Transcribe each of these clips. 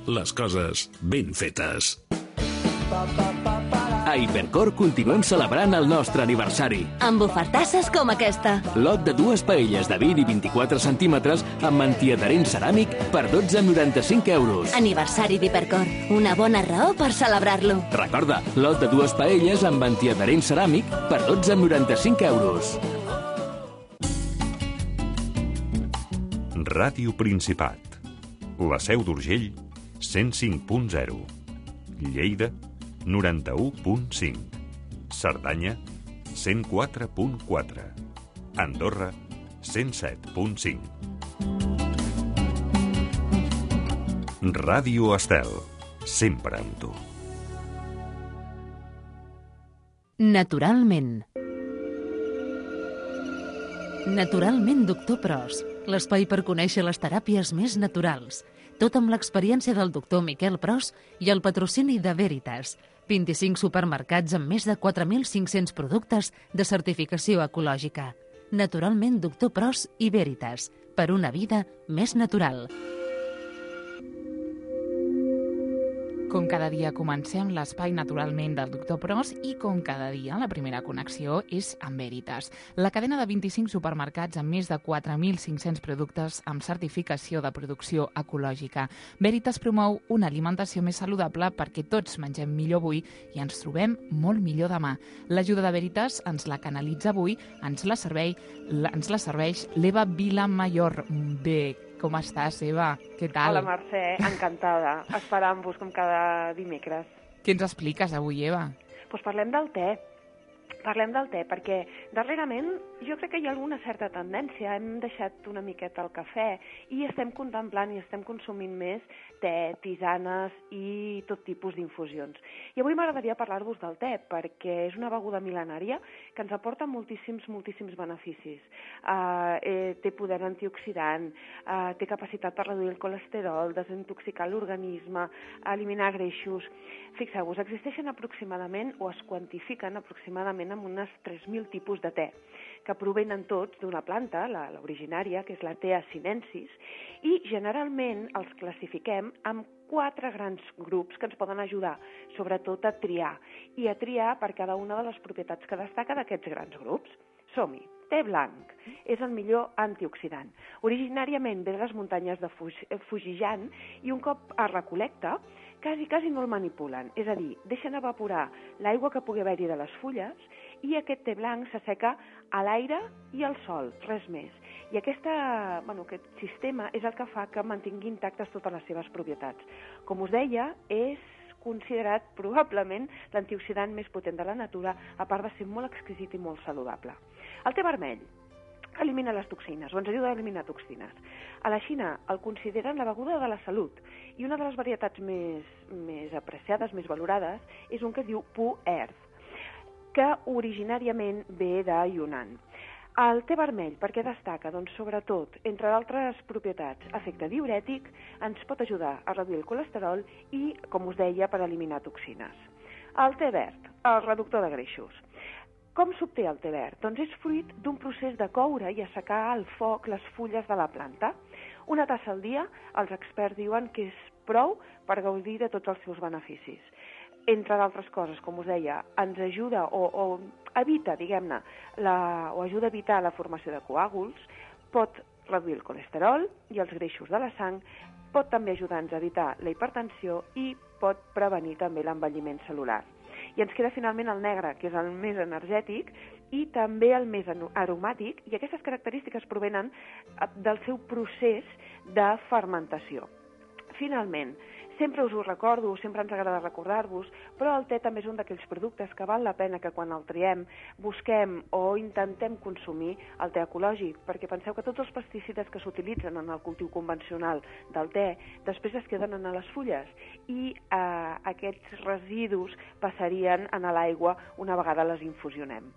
les coses ben fetes. A Hipercor continuem celebrant el nostre aniversari. Amb ofertasses com aquesta. Lot de 2 paelles de 20 i 24 centímetres amb antiadherent ceràmic per 12,95 euros. Aniversari d'Hipercor. Una bona raó per celebrar-lo. Recorda, lot de 2 paelles amb antiadherent ceràmic per 12,95 euros. Ràdio Principat. La Seu d'Urgell, 105.0. Lleida, 91.5. Cerdanya, 104.4. Andorra, 107.5. Ràdio Estel, sempre amb tu. Naturalment. Naturalment, doctor Pros. L'espai per conèixer les teràpies més naturals. Tot amb l'experiència del doctor Miquel Pros i el patrocini de Veritas. 25 supermercats amb més de 4.500 productes de certificació ecològica. Naturalment, doctor Pros i Veritas. Per una vida més natural. Com cada dia comencem l'espai naturalment del doctor Pros i com cada dia la primera connexió és amb Veritas, la cadena de 25 supermercats amb més de 4.500 productes amb certificació de producció ecològica. Veritas promou una alimentació més saludable perquè tots mengem millor avui i ens trobem molt millor demà. L'ajuda de Veritas ens la canalitza avui, ens la serveix l'Eva Vilamayor. Bé, com estàs, Eva? Què tal? Hola, Mercè, encantada. Esperant-vos com cada dimecres. Què ens expliques avui, Eva? Doncs parlem del te. Parlem del te, perquè darrerament jo crec que hi ha alguna certa tendència. Hem deixat una miqueta el cafè i estem contemplant i estem consumint més te, tisanes i tot tipus d'infusions. I avui m'agradaria parlar-vos del te, perquè és una beguda mil·lenària que ens aporta moltíssims beneficis. Té poder antioxidant, té capacitat per reduir el colesterol, desintoxicar l'organisme, eliminar greixos. Fixeu-vos, existeixen aproximadament, o es quantifiquen aproximadament amb unes 3.000 tipus de te, que provenen tots d'una planta, l'originària, que és la Thea sinensis, i generalment els classifiquem amb 4 grans grups que ens poden ajudar, sobretot a triar, i a triar per cada una de les propietats que destaca d'aquests grans grups. Som-hi. Te blanc és el millor antioxidant. Originàriament ve de les muntanyes de Fujian i un cop es recol·lecta, quasi no el manipulen. És a dir, deixen evaporar l'aigua que pugui haver-hi de les fulles i aquest te blanc s'asseca a l'aire i al sol, res més. I aquest sistema és el que fa que mantingui intactes totes les seves propietats. Com us deia, és considerat probablement l'antioxidant més potent de la natura, a part de ser molt exquisit i molt saludable. El te vermell elimina les toxines, o ens ajuda a eliminar toxines. A la Xina el consideren la beguda de la salut, i una de les varietats més apreciades, més valorades, és un que es diu Pu Earth, que originàriament ve de Yunnan. El te vermell, per què destaca? Doncs sobretot, entre d'altres propietats, efecte diürètic, ens pot ajudar a reduir el colesterol i, com us deia, per eliminar toxines. El te verd, el reductor de greixos. Com s'obté el te verd? Doncs és fruit d'un procés de coure i assecar al foc les fulles de la planta. Una tassa al dia, els experts diuen que és prou per gaudir de tots els seus beneficis. Entre d'altres coses, com us deia, ens ajuda o evita, diguem-ne, o ajuda a evitar la formació de coàguls, pot reduir el colesterol i els greixos de la sang, pot també ajudar-nos a evitar la hipertensió i pot prevenir també l'envelliment cel·lular. I ens queda finalment el negre, que és el més energètic i també el més aromàtic, i aquestes característiques provenen del seu procés de fermentació. Finalment, sempre us ho recordo, sempre ens agrada recordar-vos, però el te també és un d'aquells productes que val la pena que quan el triem busquem o intentem consumir el te ecològic, perquè penseu que tots els pesticides que s'utilitzen en el cultiu convencional del te després es queden en les fulles i aquests residus passarien a l'aigua una vegada les infusionem.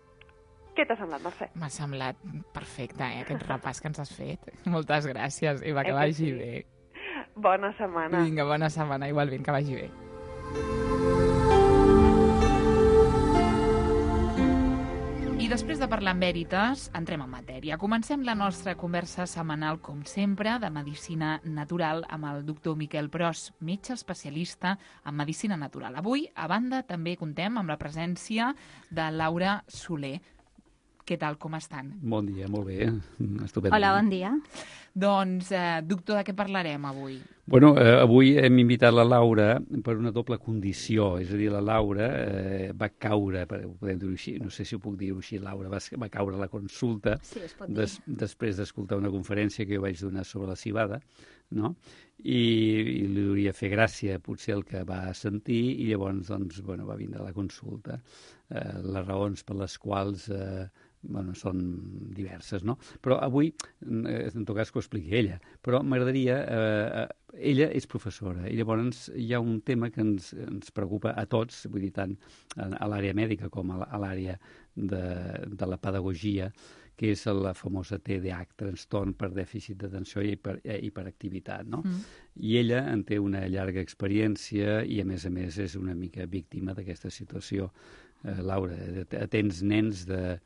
Què t'ha semblat, Mercè? M'ha semblat perfecte, aquest repàs que ens has fet. Moltes gràcies, Eva, que vagi bé. Bona setmana. Vinga, bona setmana, igualment, que vagi bé. I després de parlar amb Veritas, entrem en matèria. Comencem la nostra conversa setmanal, com sempre, de medicina natural amb el doctor Miquel Pros, metge especialista en medicina natural. Avui, a banda, també contem amb la presència de Laura Soler. Què tal, com estan? Bon dia, molt bé. Estupendo. Hola, bon dia. Doncs, doctor, de què parlarem avui? Bueno, avui hem invitat la Laura per una doble condició. És a dir, la Laura va caure, podem dir-ho així, no sé si ho puc dir-ho així, Laura, va caure a la consulta després d'escoltar una conferència que jo vaig donar sobre la civada, no? I li hauria fer gràcia potser el que va sentir i llavors doncs, bueno, va vindre a la consulta. Les raons per les quals són diverses, no? Però avui, en tot cas, que ho expliqui ella. Però m'agradaria... ella és professora i llavors hi ha un tema que ens preocupa a tots, vull dir, tant a l'àrea mèdica com a l'àrea de la pedagogia, que és la famosa TDAH, trastorn per dèficit d'atenció i hiperactivitat, no? I ella en té una llarga experiència i, a més, és una mica víctima d'aquesta situació. Laura, tens nens de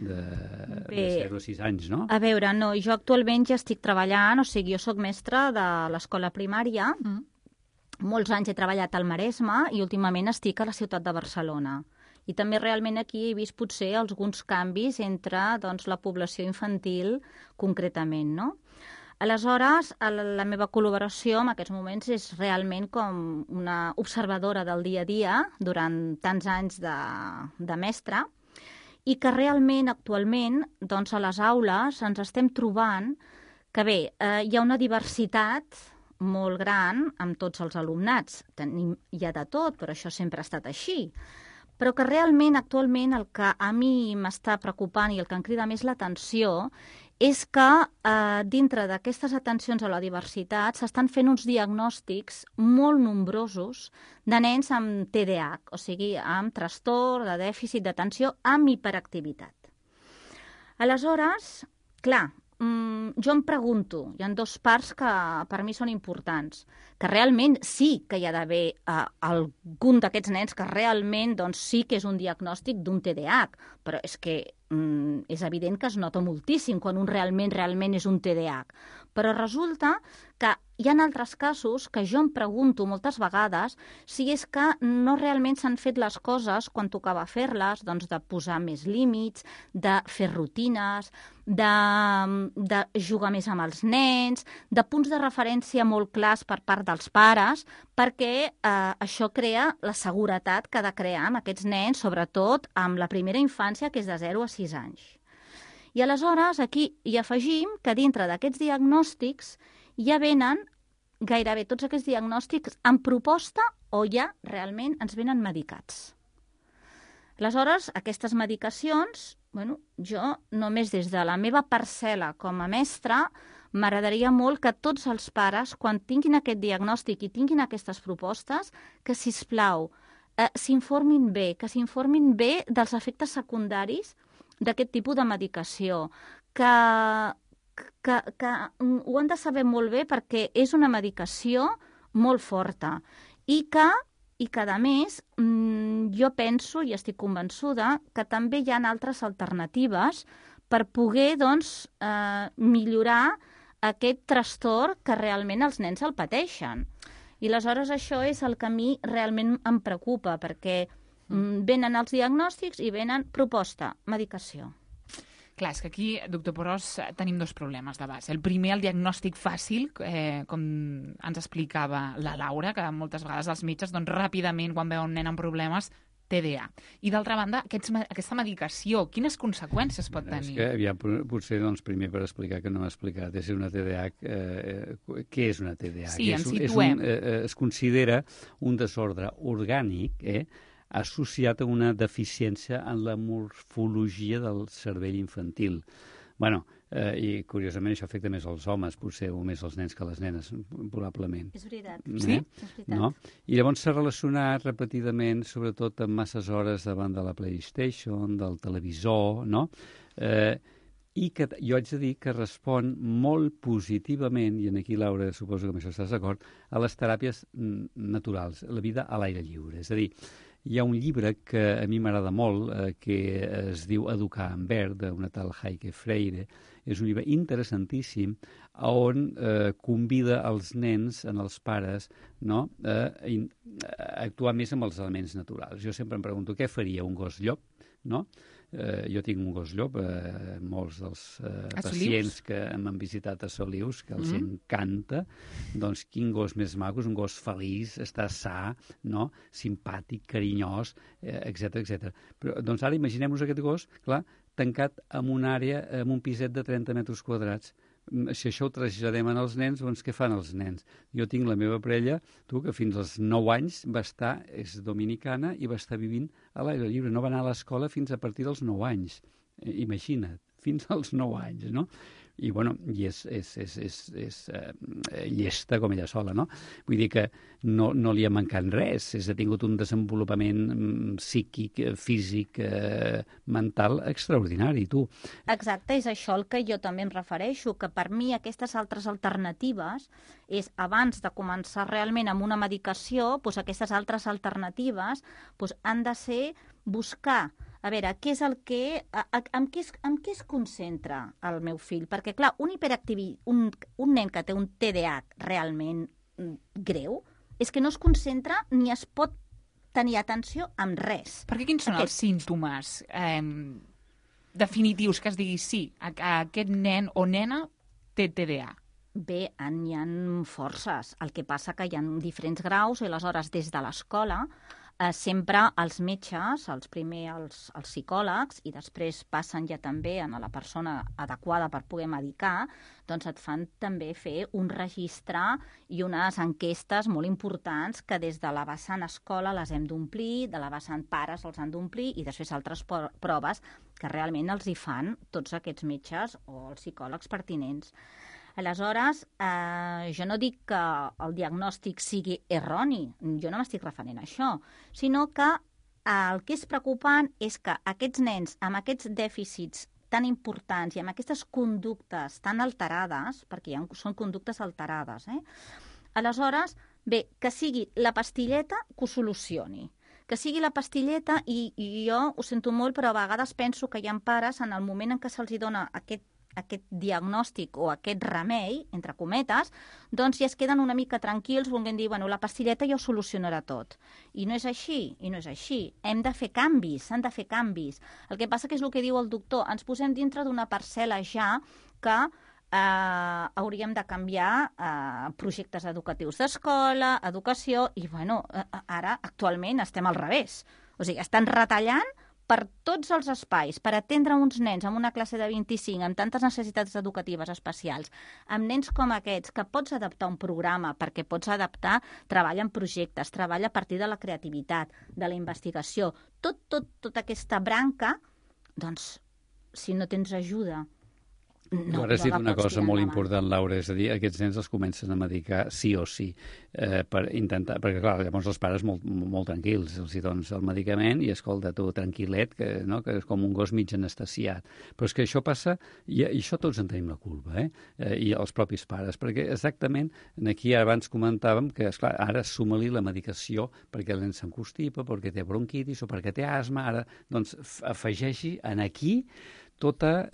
0 a 6 anys, no? A veure, no, jo actualment ja estic treballant, o sigui, jo sóc mestra de l'escola primària, molts anys he treballat al Maresme i últimament estic a la ciutat de Barcelona. I també realment aquí he vist potser alguns canvis entre doncs, la població infantil concretament, no? Aleshores, la meva col·laboració en aquests moments és realment com una observadora del dia a dia durant tants anys de mestra i que realment actualment doncs, a les aules ens estem trobant que bé, hi ha una diversitat molt gran amb tots els alumnats. Hi ha de tot, però això sempre ha estat així. Però que realment actualment el que a mi m'està preocupant i el que em crida més l'atenció és que dintre d'aquestes atencions a la diversitat s'estan fent uns diagnòstics molt nombrosos de nens amb TDAH, o sigui, amb trastorn de dèficit d'atenció amb hiperactivitat. Aleshores, clar, jo em pregunto, hi ha dues parts que per mi són importants, que realment sí que hi ha d'haver algun d'aquests nens que realment doncs, sí que és un diagnòstic d'un TDAH, però és que és evident que es nota moltíssim quan un realment és un TDAH. Però resulta que hi ha altres casos que jo em pregunto moltes vegades si és que no realment s'han fet les coses quan tocava fer-les, doncs de posar més límits, de fer rutines, de jugar més amb els nens, de punts de referència molt clars per part dels pares, perquè això crea la seguretat que ha de crear amb aquests nens, sobretot amb la primera infància, que és de 0 a 6 anys. I aleshores aquí hi afegim que dintre d'aquests diagnòstics ja venen gairebé tots aquests diagnòstics en proposta o ja realment ens venen medicats. Aleshores, aquestes medicacions, jo només des de la meva parcel·la com a mestra, m'agradaria molt que tots els pares, quan tinguin aquest diagnòstic i tinguin aquestes propostes, que, sisplau, s'informin bé, que s'informin bé dels efectes secundaris d'aquest tipus de medicació, que ho han de saber molt bé perquè és una medicació molt forta i que, a més, jo penso i estic convençuda que també hi ha altres alternatives per poder doncs, millorar aquest trastorn que realment els nens el pateixen. I aleshores això és el que a mi realment em preocupa, perquè venen els diagnòstics i venen proposta, medicació. Clar, és que aquí, doctor Pros, tenim dos problemes de base. El primer, el diagnòstic fàcil, com ens explicava la Laura, que moltes vegades els metges doncs, ràpidament, quan veuen un nen amb problemes, TDA. I d'altra banda, aquesta medicació, quines conseqüències pot tenir? És que aviam, potser primer per explicar que no m'ha explicat, és una TDA, què és una TDA? Sí, ens situem. Es considera un desordre orgànic, associat a una deficiència en la morfologia del cervell infantil. I curiosament això afecta més als homes, potser, o més als nens que a les nenes, probablement. És veritat. Sí? És veritat. No? I llavors s'ha relacionat repetidament, sobretot amb masses hores davant de la PlayStation, del televisor, no? I que jo haig de dir que respon molt positivament, i aquí, Laura, suposo que amb això estàs d'acord, a les teràpies naturals, la vida a l'aire lliure. És a dir, hi ha un llibre que a mi m'agrada molt, que es diu Educar en verd, d'una tal Heike Freire. És un llibre interessantíssim on convida els nens, els pares, no, a actuar més amb els elements naturals. Jo sempre em pregunto què faria un gos llop, no? Jo tinc un gos llop, molts dels pacients que m'han visitat a Solius, que els encanta, doncs quin gos més maco, és un gos feliç, està sa, no? Simpàtic, carinyós, etc. Però doncs ara imaginem-nos aquest gos, clar, tancat en una àrea, en un piset de 30 metres quadrats. Si això ho traslladem als nens, doncs què fan els nens? Jo tinc la meva parella, que fins als 9 anys va estar, és dominicana, i va estar vivint a l'aire lliure. No va anar a l'escola fins a partir dels 9 anys. Imagina't, fins als 9 anys, no? I, bueno, i és llesta com ella sola, no? Vull dir que no li ha mancat res, ha tingut un desenvolupament psíquic, físic, mental extraordinari, tu. Exacte, és això el que jo també em refereixo, que per mi aquestes altres alternatives és, abans de començar realment amb una medicació, doncs aquestes altres alternatives han de ser buscar a veure, què és el que... En què es concentra el meu fill? Perquè, clar, un nen que té un TDAH realment greu és que no es concentra ni es pot tenir atenció amb res. Perquè quins són els símptomes definitius que es digui sí, aquest nen o nena té TDAH? Bé, hi ha forces. El que passa que hi ha diferents graus i aleshores des de l'escola sempre els metges, primer els psicòlegs i després passen ja també a la persona adequada per poder medicar, doncs et fan també fer un registre i unes enquestes molt importants que des de la vessant escola les hem d'omplir, de la vessant pares els han d'omplir i després altres proves que realment els hi fan tots aquests metges o els psicòlegs pertinents. Aleshores, jo no dic que el diagnòstic sigui erroni, jo no m'estic referint a això, sinó que el que és preocupant és que aquests nens amb aquests dèficits tan importants i amb aquestes conductes tan alterades, perquè són conductes alterades, aleshores, bé, que sigui la pastilleta que ho solucioni. Que sigui la pastilleta, i jo ho sento molt, però a vegades penso que hi ha pares en el moment en què se'ls dona aquest diagnòstic o aquest remei, entre cometes, doncs ja es queden una mica tranquils volent dir, bueno, la pastilleta ja ho solucionarà tot. I no és així, Hem de fer canvis, s'han de fer canvis. El que passa que és el que diu el doctor, ens posem dintre d'una parcel·la ja que hauríem de canviar projectes educatius d'escola, educació, i bueno, ara actualment estem al revés. O sigui, estan retallant per tots els espais, per atendre uns nens amb una classe de 25, amb tantes necessitats educatives especials, amb nens com aquests, que pots adaptar un programa, perquè pots adaptar treball en projectes, treball a partir de la creativitat, de la investigació, tota aquesta branca, doncs, si no tens ajuda... Ara has dit una cosa molt important, Laura, és a dir, aquests nens els comencen a medicar sí o sí, per intentar, perquè clar, llavors els pares molt tranquils, els hi dones el medicament i escolta, tu, tranquil·let, que és com un gos mig anestesiat. Però és que això passa, i això tots en tenim la culpa, i els propis pares, perquè exactament, aquí abans comentàvem que, esclar, ara suma-li la medicació perquè el nen s'encostipa, perquè té bronquitis o perquè té asma, ara, doncs, afegeixi en aquí tota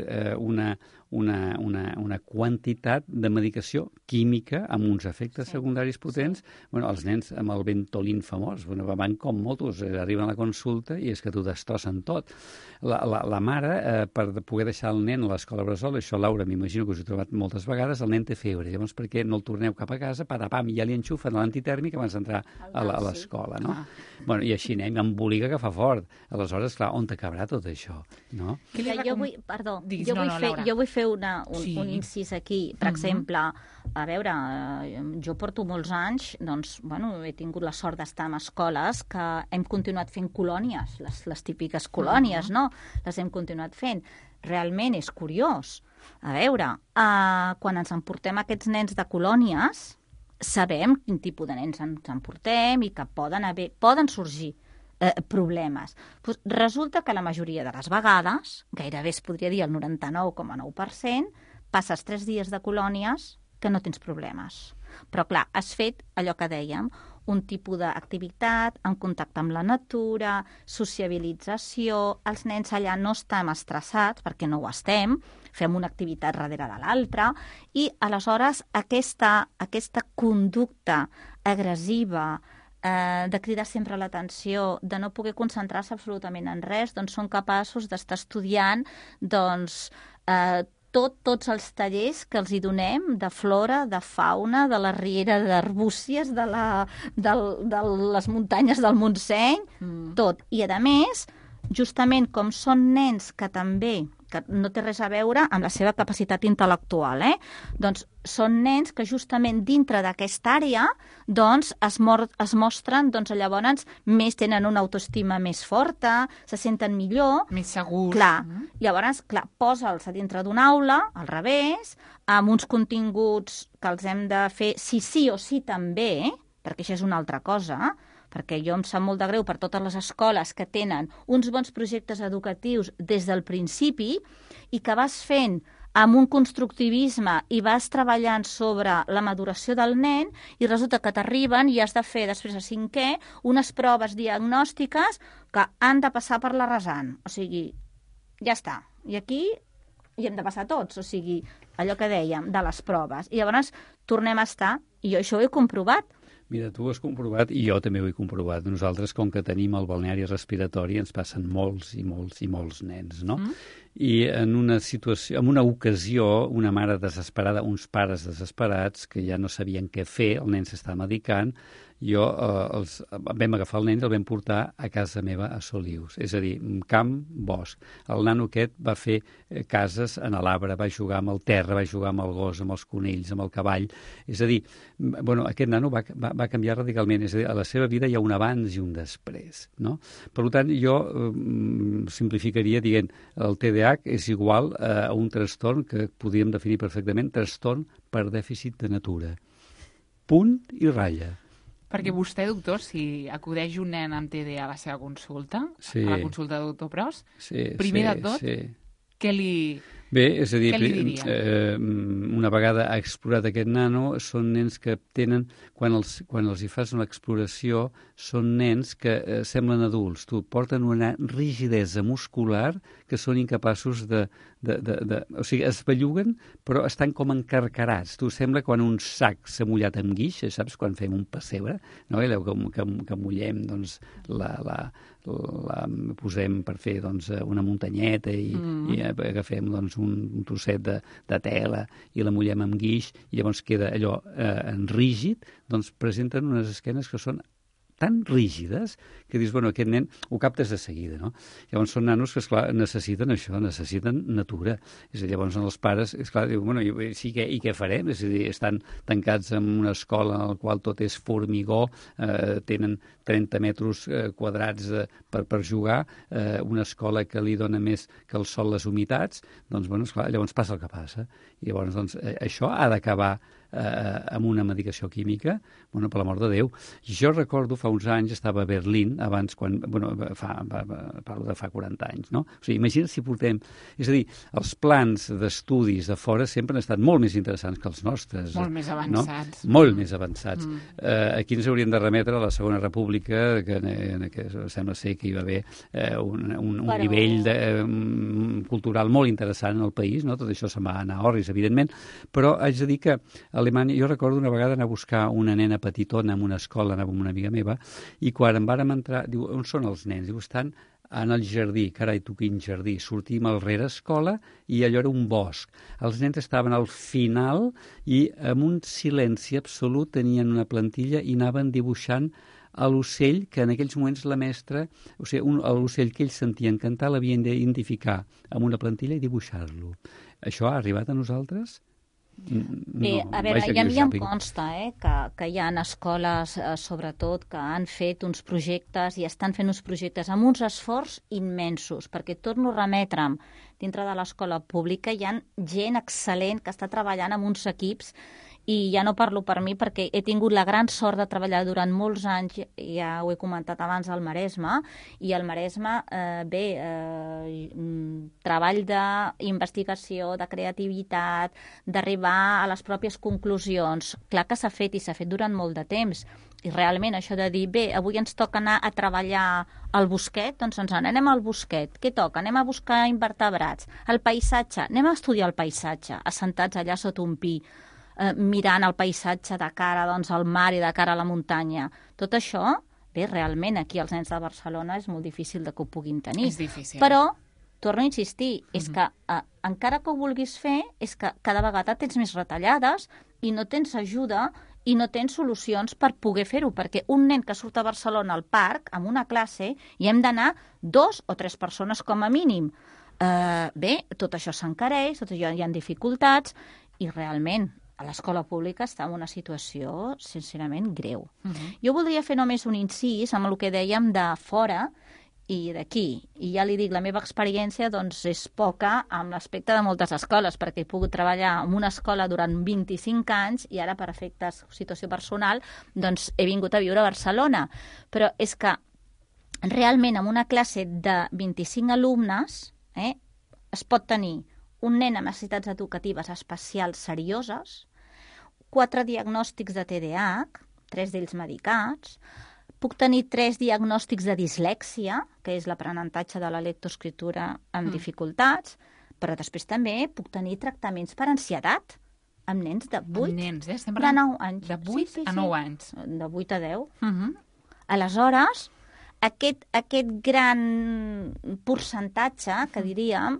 una quantitat de medicació química amb uns efectes secundaris potents. Bueno, els nens amb el Ventolin famós, van com motos, arriben a la consulta i és que t'ho destrossen tot. La mare, per poder deixar el nen a l'escola bressol, això, Laura, m'imagino que us he trobat moltes vegades, el nen té febre, llavors per què no el torneu cap a casa, patapam, ja li enxufen l'antitèrmic abans d'entrar a l'escola, no? Bueno, i així anem, embolica que fa fort. Aleshores, clar, on t'acabarà tot això, no? Jo vull fer un incís aquí. Per exemple, a veure, jo porto molts anys, doncs, bueno, he tingut la sort d'estar en escoles que hem continuat fent colònies, les típiques colònies, no? Les hem continuat fent. Realment és curiós. A veure, quan ens emportem aquests nens de colònies, sabem quin tipus de nens ens emportem i que poden sorgir problemes. Pues resulta que la majoria de les vegades, gairebé es podria dir el 99,9%, passes 3 dies de colònies que no tens problemes. Però clar, has fet allò que dèiem, un tipus d'activitat, en contacte amb la natura, sociabilització, els nens allà no estem estressats, perquè no ho estem, fem una activitat darrere de l'altra, i aleshores aquesta conducta agressiva, de cridar sempre l'atenció, de no poder concentrar-se absolutament en res, doncs són capaços d'estar estudiant tots els tallers que els hi donem de flora, de fauna, de la riera d'arbúcies, de les muntanyes del Montseny, tot. I, a més, justament com són nens que també, que no té res a veure amb la seva capacitat intel·lectual, doncs són nens que justament dintre d'aquesta àrea doncs, es mostren, doncs llavors tenen una autoestima més forta, se senten millor. Més segurs. Clar. Llavors, posa'ls a dintre d'una aula, al revés, amb uns continguts que els hem de fer sí o sí també, perquè això és una altra cosa, perquè jo em sap molt de greu per totes les escoles que tenen uns bons projectes educatius des del principi i que vas fent amb un constructivisme i vas treballant sobre la maduració del nen i resulta que t'arriben i has de fer després a 5è unes proves diagnòstiques que han de passar per la rasant. O sigui, ja està. I aquí hi hem de passar tots. O sigui, allò que dèiem de les proves. I llavors tornem a estar, i jo això ho he comprovat. Mira, tu ho has comprovat i jo també ho he comprovat. Nosaltres, com que tenim el balneari respiratori, ens passen molts nens, no? I en una situació, en una ocasió, una mare desesperada, uns pares desesperats, que ja no sabien què fer, el nen s'està medicant, vam agafar el nen i el vam portar a casa meva a Solius, és a dir, camp, bosc. El nano aquest va fer cases en l'arbre, va jugar amb el terra, va jugar amb el gos, amb els conills, amb el cavall. És a dir, aquest nano va canviar radicalment, és a dir, a la seva vida hi ha un abans i un després, no? Per tant, jo simplificaria dient el TDAH és igual a un trastorn que podríem definir perfectament trastorn per dèficit de natura. Punt i ratlla. Perquè vostè, doctor, si acudeix un nen amb TDA a la seva consulta, a la consulta del doctor Pros, primer de tot, què li... Bé, és a dir, què li diria? Una vegada ha explorat aquest nano, són nens que tenen, quan els hi fas una exploració, són nens que semblen adults. Porten una rigidesa muscular que són incapaços o sigui, es belluguen, però estan com encarcarats. Sembla quan un sac s'ha mullat amb guix, saps, quan fem un pessebre, no? Que mullem, doncs, posem per fer una muntanyeta i agafem un trosset de tela i la mullem amb guix i llavors queda allò en rígid, doncs presenten unes esquenes que són tan rígides que dius, bueno, aquest nen ho captes de seguida, no? Llavors són nanos que, esclar, necessiten això, necessiten natura. És a dir, llavors els pares, esclar, diuen, bueno, sí, i què farem? És a dir, estan tancats en una escola en la qual tot és formigó, tenen 30 metres quadrats per jugar, una escola que li dona més que el sol les humitats, doncs, bueno, esclar, llavors passa el que passa. I llavors, doncs, això ha d'acabar amb una medicació química, bueno, per l'amor de Déu. Jo recordo, fa uns anys, estava a Berlín, abans, parlo de fa 40 anys, no? O sigui, imagina't si portem... És a dir, els plans d'estudis de fora sempre han estat molt més interessants que els nostres. Molt més avançats. No? Molt més avançats. Aquí ens hauríem de remetre a la Segona República, que sembla ser que hi va haver un nivell cultural molt interessant en el país, no? Tot això se'n va anar a orris, evidentment, però haig de dir que a Alemanya, jo recordo una vegada anar a buscar una nena petitona en una escola, anava amb una amiga meva, i quan em vàrem entrar, diu, on són els nens? Diu, estan en el jardí, carai, tu quin jardí. Sortim al rere escola i allò era un bosc. Els nens estaven al final i amb un silenci absolut tenien una plantilla i anaven dibuixant a l'ocell que en aquells moments la mestra, o sigui, l'ocell que ells sentien cantar l'havien d'identificar amb una plantilla i dibuixar-lo. Això ha arribat a nosaltres? Bé, a veure, ja em consta que hi ha escoles, sobretot, que han fet uns projectes i estan fent uns projectes amb uns esforços immensos, perquè torno a remetre'm, dintre de l'escola pública hi ha gent excel·lent que està treballant amb uns equips I ja no parlo per mi perquè he tingut la gran sort de treballar durant molts anys, ja ho he comentat abans, al Maresme, i al Maresme, treball d'investigació, de creativitat, d'arribar a les pròpies conclusions. Clar que s'ha fet i s'ha fet durant molt de temps. I realment això de dir, bé, avui ens toca anar a treballar al bosquet, doncs ens anem al bosquet. Què toca? Anem a buscar invertebrats. El paisatge, anem a estudiar el paisatge, assentats allà sota un pi, mirant el paisatge de cara doncs, al mar i de cara a la muntanya. Tot això, bé, realment aquí els nens de Barcelona és molt difícil de que ho puguin tenir. És difícil. Però, torno a insistir, és que encara que ho vulguis fer, és que cada vegada tens més retallades i no tens ajuda i no tens solucions per poder fer-ho, perquè un nen que surt a Barcelona al parc, amb una classe, hi hem d'anar 2 o 3 persones com a mínim. Bé, tot això s'encareix, tot això hi ha dificultats, i realment a l'escola pública està en una situació, sincerament, greu. Jo voldria fer només un incís amb el que dèiem de fora i d'aquí. I ja li dic, la meva experiència doncs, és poca amb l'aspecte de moltes escoles, perquè he pogut treballar en una escola durant 25 anys i ara, per efectes situació personal, doncs he vingut a viure a Barcelona. Però és que realment en una classe de 25 alumnes es pot tenir un nen amb necessitats educatives especials serioses, 4 diagnòstics de TDAH, 3 d'ells medicats, puc tenir 3 diagnòstics de dislèxia, que és l'aprenentatge de la lectoescriptura amb dificultats, però després també puc tenir tractaments per ansietat, amb nens de 8, de 9 anys. De 8 a 9 anys. De 8 a 10. Aleshores, aquest gran percentatge, que diríem,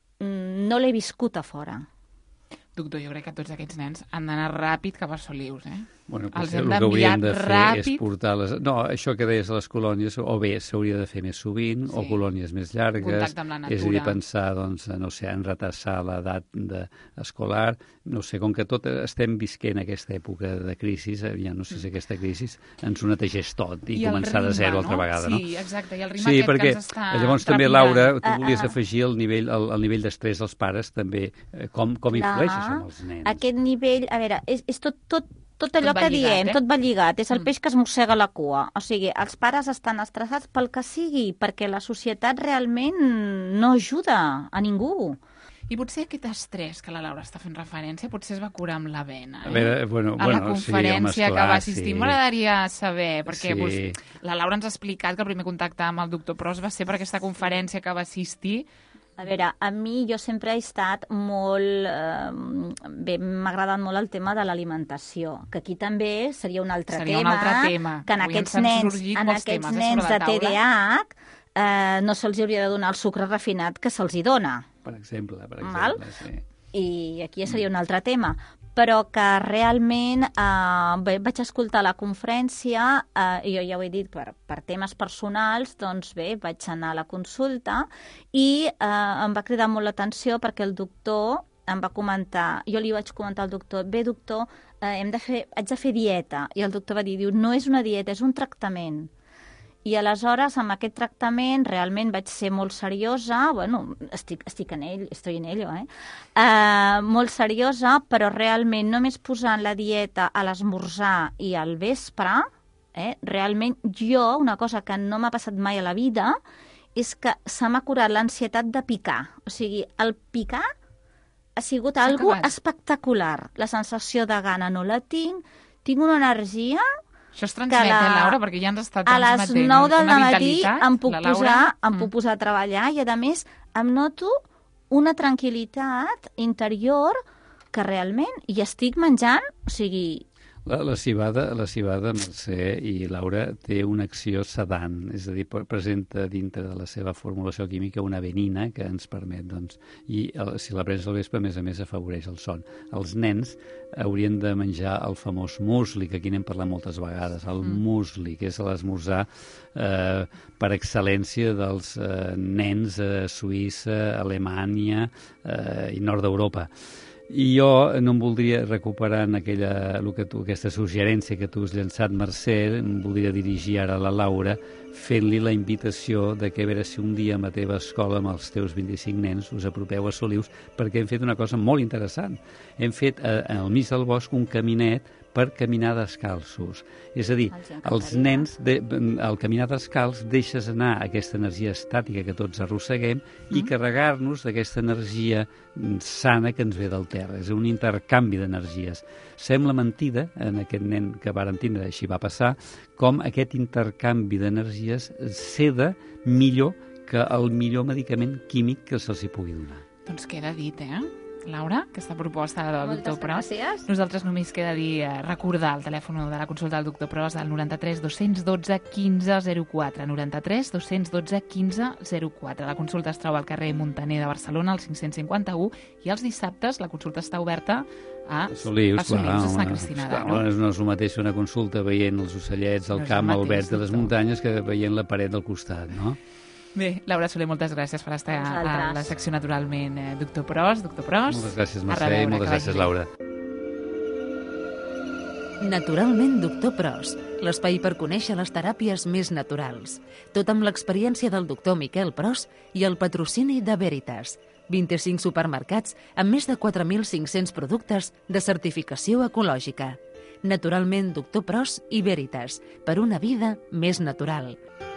no l'he viscut a fora. Doctor, jo crec que tots aquests nens han d'anar ràpid cap a Solius, Bueno, els el hem que hauríem de fer ràpid. és portar No, això que deies a les colònies, o bé s'hauria de fer més sovint, o colònies més llargues, contacte amb la natura. és a dir, pensar, doncs, no sé, en retardsar l'edat escolar, no sé, com que tot estem visquent aquesta època de crisi, ja no sé si aquesta crisi ens ho netegés tot i començar de zero altra vegada, no? Sí, exacte, i el ritme aquest que ens està llavors també, Laura, tu volies afegir el nivell d'estrès dels pares, també, com influeix això en els nens? Aquest nivell, a veure, és tot allò que diem, tot va lligat, és el peix que es mossega la cua. O sigui, els pares estan estressats pel que sigui, perquè la societat realment no ajuda a ningú. I potser aquest estrès que la Laura està fent referència potser es va curar amb la vena, A la conferència que va assistir. M'agradaria saber, perquè la Laura ens ha explicat que el primer contacte amb el doctor Pros va ser per aquesta conferència que va assistir. A veure, a mi jo sempre he estat molt... Bé, m'ha agradat molt el tema de l'alimentació, que aquí també seria un altre tema, que en aquests nens de TDAH no se'ls hauria de donar el sucre refinat que se'ls hi dona. Per exemple, sí. I aquí seria un altre tema. Però que realment vaig escoltar la conferència, i jo ja ho he dit, per temes personals, doncs bé, vaig anar a la consulta i em va cridar molt l'atenció perquè el doctor em va comentar, jo li vaig comentar al doctor, bé doctor, haig de fer dieta, i el doctor va dir, no és una dieta, és un tractament. I aleshores, amb aquest tractament, realment vaig ser molt seriosa, bueno, estoy en ello, molt seriosa, però realment només posant la dieta a l'esmorzar i al vespre, realment jo, una cosa que no m'ha passat mai a la vida, és que se m'ha curat l'ansietat de picar. O sigui, el picar ha sigut algo espectacular. La sensació de gana no la tinc una energia... Això es transmet, Laura, perquè ja ens està A les transmetent 9 del matí em puc posar a treballar i, a més, em noto una tranquil·litat interior que realment hi estic menjant, o sigui... La civada, Mercè i Laura, té una acció sedant, és a dir, presenta dintre de la seva formulació química una avenina que ens permet, doncs, i si la prens al vespre, a més, afavoreix el son. Els nens haurien de menjar el famós musli, que aquí n'hem parlat moltes vegades, el musli, que és l'esmorzar per excel·lència dels nens a Suïssa, Alemanya i nord d'Europa. I jo no em voldria recuperar en aquesta suggerència que tu has llançat, Mercè, em voldria dirigir ara a la Laura fent-li la invitació de que a veure si un dia amb la teva escola, amb els teus 25 nens, us apropeu a Solius, perquè hem fet una cosa molt interessant. Hem fet al mig del bosc un caminet per caminar descalços. És a dir, els nens, al caminar descalç, deixes anar aquesta energia estàtica que tots arrosseguem i carregar-nos d'aquesta energia sana que ens ve del terra. És un intercanvi d'energies. Sembla mentida, en aquest nen que varen tindre, així va passar, com aquest intercanvi d'energies seda millor que el millor medicament químic que se'ls hi pugui donar. Doncs queda dit, Laura, aquesta proposta del doctor Pros. Gràcies. Nosaltres només queda dir, recordar el telèfon de la consulta del doctor Pros al 93 212 15 04, 93 212 15 04. La consulta es troba al carrer Muntaner de Barcelona, al 551, i els dissabtes la consulta està oberta a Solius, a Sant Cristina d'Aro. No és el mateix una consulta veient els ocellets, el camp, el verd de les muntanyes, que veient la paret del costat, no? Bé, Laura Soler, moltes gràcies per estar a la secció Naturalment. Doctor Pros. Moltes gràcies, Mercè, i moltes gràcies, Laura. Naturalment, doctor Pros, l'espai per conèixer les teràpies més naturals. Tot amb l'experiència del doctor Miquel Pros i el patrocini de Veritas. 25 supermercats amb més de 4.500 productes de certificació ecològica. Naturalment, doctor Pros i Veritas, per una vida més natural.